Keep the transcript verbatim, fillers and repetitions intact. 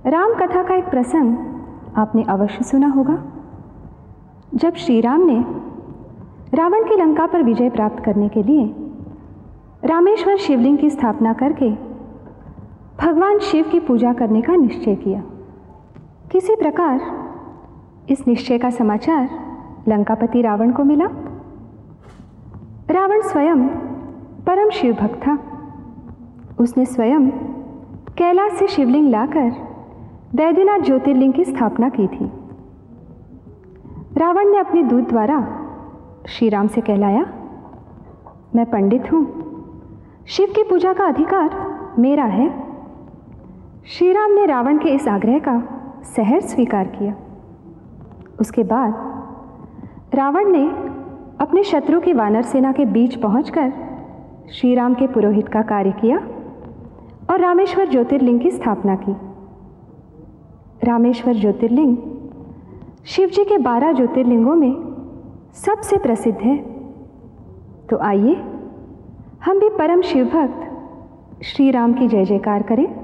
राम कथा का एक प्रसंग आपने अवश्य सुना होगा। जब श्री राम ने रावण की लंका पर विजय प्राप्त करने के लिए रामेश्वर शिवलिंग की स्थापना करके भगवान शिव की पूजा करने का निश्चय किया। किसी प्रकार इस निश्चय का समाचार लंकापति रावण को मिला। रावण स्वयं परम शिव भक्त था। उसने स्वयं कैलाश से शिवलिंग लाकर वैद्यनाथ ज्योतिर्लिंग की स्थापना की थी। रावण ने अपने दूत द्वारा श्री राम से कहलाया, मैं पंडित हूँ, शिव की पूजा का अधिकार मेरा है। श्री राम ने रावण के इस आग्रह का सहर्ष स्वीकार किया। उसके बाद रावण ने अपने शत्रु की वानर सेना के बीच पहुंचकर श्री राम के पुरोहित का कार्य किया और रामेश्वर ज्योतिर्लिंग की स्थापना की। रामेश्वर ज्योतिर्लिंग शिव जी के बारह ज्योतिर्लिंगों में सबसे प्रसिद्ध है। तो आइए हम भी परम शिव भक्त श्री राम की जय जयकार करें।